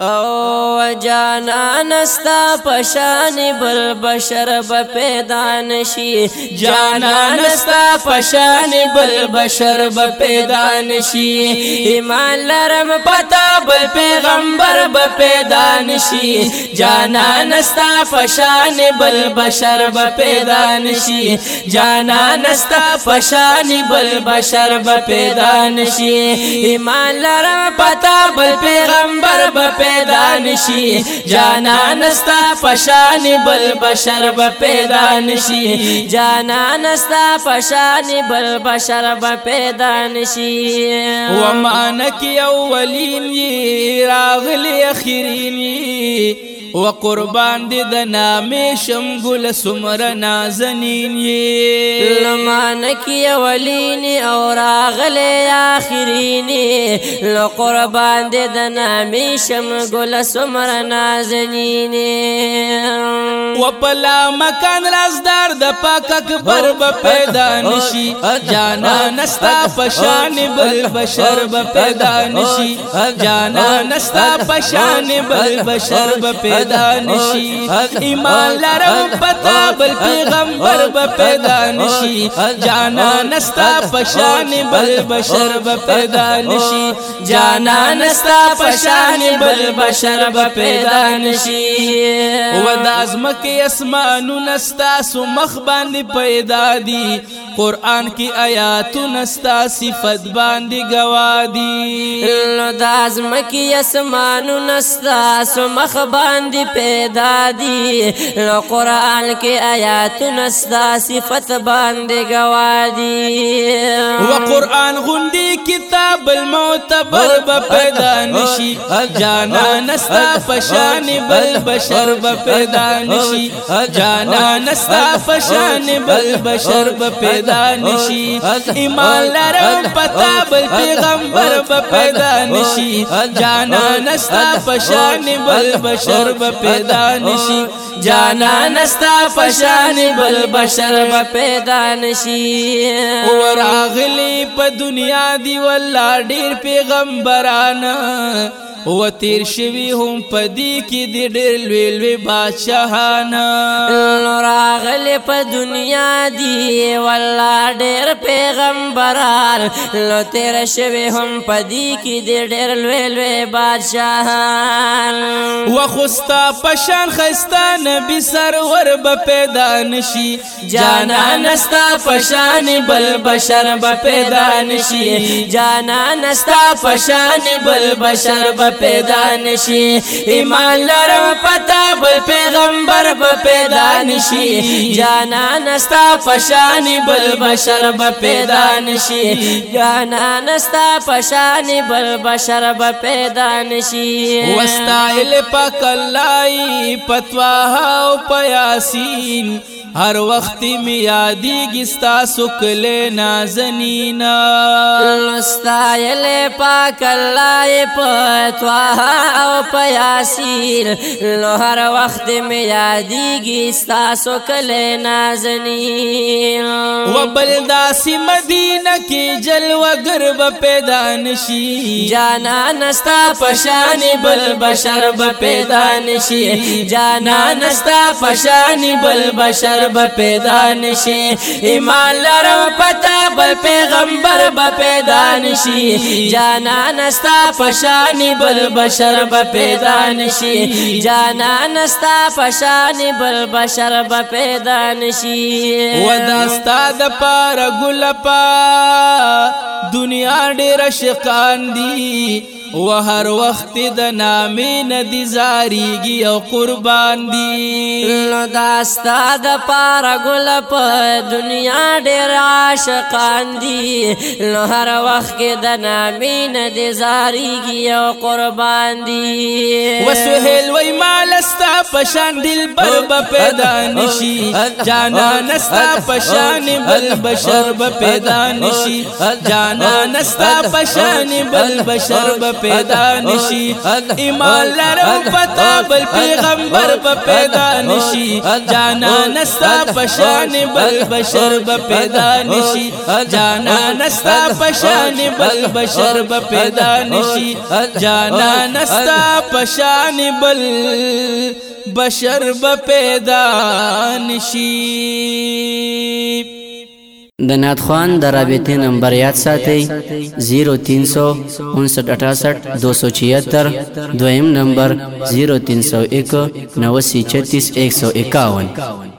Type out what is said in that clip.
او جانان استا پشان بل بشر بپیدا نشی جانان استا پشان بل بشر بپیدا نشی ایمان لرم پتا بل پیغمبر بپیدا نشی جانان استا پشان بل بشر بپیدا نشی جانان استا پشان بل بشر بپیدا نشی ایمان لرم پتا بل پیغمبر بپیدا نشی جانان استا پشان بل بشر بپیدا نشی جانان استا پشان بل بشر بپیدا نشی ومانکی اولین یی راغلی اخرین یی وقربان دی د نامې شم ګل سمر نازنین یی لمانکی اولین او راغلی آخرین لو قربان دی د نامې شم ګل سمر نازنین وپلا مکان رازدار د پاک اکبر بپیدا نشی جانان استا پشان بل بشر بپیدا نشی جانان استا پشان بل بشر بپیدا نشی ایمان لرم پتا بل پیغمبر بپیدا نشی جانان استا پشان بل بشر بپیدا نشی جانان استا پشان بل بشر بپیدا نشی ودازمکی اسمانو نستا سو مخ باندې پیدا دی قرآن کی آیاتو نستا صفت باندې گوادی دازمکی اسمانو نستا سو مخ باندې پیدا دی قرآن کی آیاتو نستا صفت باندې گوادی وقرآن غندی کتاب المعتبر بپیدا نشی جانان استا پشان بل بشر بپیدا نشی جانان استا پشان بل بشر بپیدا نشی ایمان لرم پتا بل پیغمبر بپیدا نشی جانان استا پشان بل بشر بپیدا نشی جانان استا پشان بل بشر بپیدا نشی وراغلی په دنیا دی والله ډیر پیغمبران و تیر شوی هم پدی کی دی ډیر لوی لوی بادشاہان راغلی په دنیا دی والله ډیر پیغمبران لو تیر شوی هم پدی کی دی ډیر لوی لوی بادشاہان و خستا پشان خستا نبی سرور بپیدا نشی جانان استا پشان بل بشر بپیدا نشی جانان استا پشان بل بشر پیدا نشی ایمان لرم پتا بل پیغمبر بپیدا نشی جانان استا پشان بل بشر بپیدا نشی جانان استا پشان بل بشر بپیدا نشی وستایل پاک اللہ پتواها او پیاسین ہر وقت میں یادی گستا سکل نازنین لستایل پاک اللہ پتواها او پیاسین لو ہر وقت میں یادی گستا سکل نازنین وبلداسی مدینہ کی جلوہ گرب پیدا نشی جانان استا پشان بل بشر بپیدا نشی جانان استا پشان بل بشر بپیدا نشی ایمان لرم پتا بل پیغمبر بپیدا نشی جانان استا پشان بل بشر بپیدا نشی جانان استا پشان بل بشر بپیدا نشی وداستا د پار گلپا دنیا ډیر شقان دی و هر وقت د نامې ندی زاریږي او قربان دی نو داستا د پاره ګل په دنیا ډېر عاشقان دي نو هر وخت کې د نامې ندی زاریږي او قربان دي وسهیل وای مال استا پشان دلبر به پیدا نشي جانان استا پشان بل بشر به پیدا نشي جانان استا پشان بل بشر به پیدا نشي ایمان لرم پتا بل پیغمبر با پیدا نشي جانا نستا پشان بل بشر با پیدا نشي جانا نستا پشان بل بشر با پیدا نشي جانا نستا پشان بل بشر با پیدا نشي د نعت خوان د رابطې نمبر یاد ساتئ 0300 دویم نمبر 0301 8936 151